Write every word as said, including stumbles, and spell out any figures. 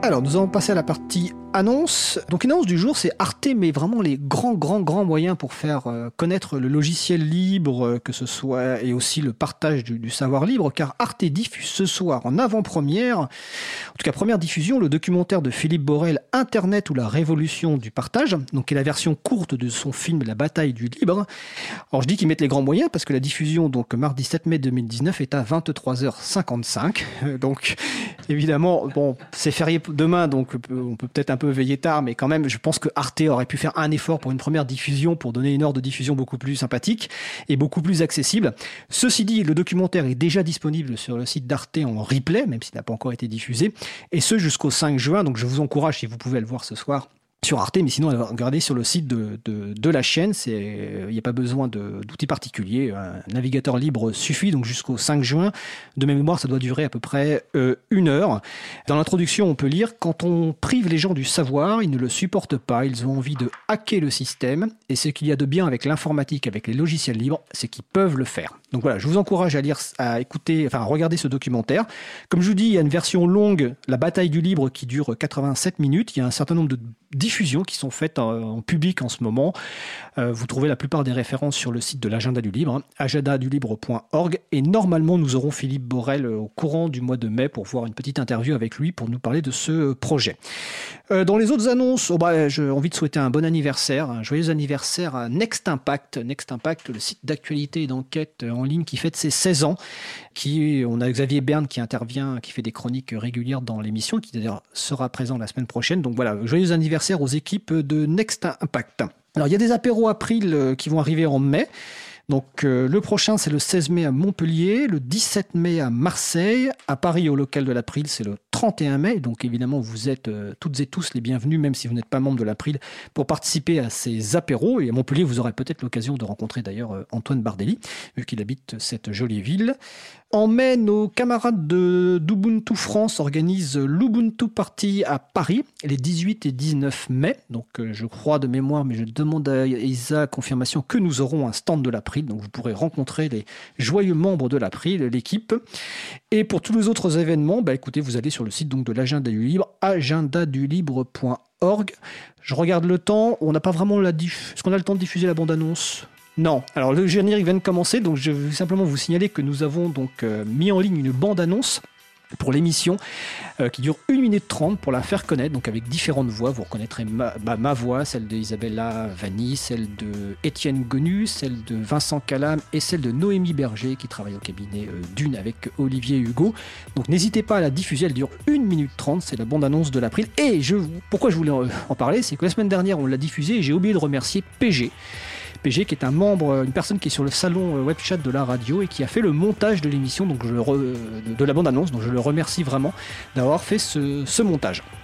Alors, nous allons passer à la partie annonce. Donc, une annonce du jour, c'est Arte, mais vraiment les grands, grands, grands moyens pour faire euh, connaître le logiciel libre, euh, que ce soit, et aussi le partage du, du savoir libre, car Arte diffuse ce soir en avant-première, en tout cas première diffusion, le documentaire de Philippe Borel, Internet ou la révolution du partage, donc qui est la version courte de son film La bataille du libre. Alors, je dis qu'ils mettent les grands moyens parce que la diffusion, donc mardi sept mai deux mille dix-neuf, est à vingt-trois heures cinquante-cinq. Donc, évidemment, bon, c'est férié demain, donc on peut peut-être un peu veiller tard, mais quand même, je pense que Arte aurait pu faire un effort pour une première diffusion, pour donner une heure de diffusion beaucoup plus sympathique et beaucoup plus accessible. Ceci dit, le documentaire est déjà disponible sur le site d'Arte en replay, même s'il n'a pas encore été diffusé, et ce jusqu'au cinq juin, donc je vous encourage, si vous pouvez le voir ce soir, sur Arte, mais sinon, regardez sur le site de, de, de la chaîne, il n'y a pas besoin de, d'outils particuliers, un navigateur libre suffit, donc jusqu'au cinq juin. De mémoire, ça doit durer à peu près euh, une heure. Dans l'introduction, on peut lire « Quand on prive les gens du savoir, ils ne le supportent pas, ils ont envie de hacker le système, et ce qu'il y a de bien avec l'informatique, avec les logiciels libres, c'est qu'ils peuvent le faire. » Donc voilà, je vous encourage à lire, à écouter, enfin à regarder ce documentaire. Comme je vous dis, il y a une version longue, La bataille du libre, qui dure quatre-vingt-sept minutes. Il y a un certain nombre de diffusions qui sont faites en, en public en ce moment. Euh, vous trouvez la plupart des références sur le site de l'Agenda du Libre, hein, agenda du libre point org. Et normalement, nous aurons Philippe Borel au courant du mois de mai pour voir une petite interview avec lui pour nous parler de ce projet. Euh, dans les autres annonces, oh bah, j'ai envie de souhaiter un bon anniversaire, un joyeux anniversaire à Next Impact. Next Impact, le site d'actualité et d'enquête en ligne qui fête ses seize ans. Qui, on a Xavier Berne qui intervient, qui fait des chroniques régulières dans l'émission, qui d'ailleurs sera présent la semaine prochaine. Donc voilà, joyeux anniversaire aux équipes de Next Impact. Alors il y a des apéros April qui vont arriver en mai. Donc euh, le prochain, c'est le seize mai à Montpellier, le dix-sept mai à Marseille, à Paris au local de l'April, c'est le trente et un mai. Donc évidemment, vous êtes euh, toutes et tous les bienvenus, même si vous n'êtes pas membre de l'April, pour participer à ces apéros. Et à Montpellier, vous aurez peut-être l'occasion de rencontrer d'ailleurs euh, Antoine Bardelli, vu qu'il habite cette jolie ville. En mai, nos camarades de, d'Ubuntu France organisent l'Ubuntu Party à Paris, les dix-huit et dix-neuf mai. Donc euh, je crois de mémoire, mais je demande à Isa confirmation que nous aurons un stand de l'April. Donc vous pourrez rencontrer les joyeux membres de l'April, l'équipe. Et pour tous les autres événements, bah écoutez, vous allez sur le site donc de l'Agenda du Libre, agenda du libre point org. Je regarde le temps, on n'a pas vraiment la diff... Est-ce qu'on a le temps de diffuser la bande-annonce ? Non. Alors le générique vient de commencer, donc je vais simplement vous signaler que nous avons donc euh, mis en ligne une bande-annonce pour l'émission euh, qui dure une minute trente pour la faire connaître, donc avec différentes voix. Vous reconnaîtrez ma, bah, ma voix, celle d'Isabella Vanni, celle de Étienne Gonu, celle de Vincent Calam et celle de Noémie Berger qui travaille au cabinet euh, Dune avec Olivier Hugo. Donc n'hésitez pas à la diffuser, elle dure une minute trente, c'est la bande-annonce de l'April. Et je, pourquoi je voulais en parler, c'est que la semaine dernière on l'a diffusée et j'ai oublié de remercier P G. P G qui est un membre, une personne qui est sur le salon web chat de la radio et qui a fait le montage de l'émission, donc je le re, de la bande-annonce, donc je le remercie vraiment d'avoir fait ce, ce montage.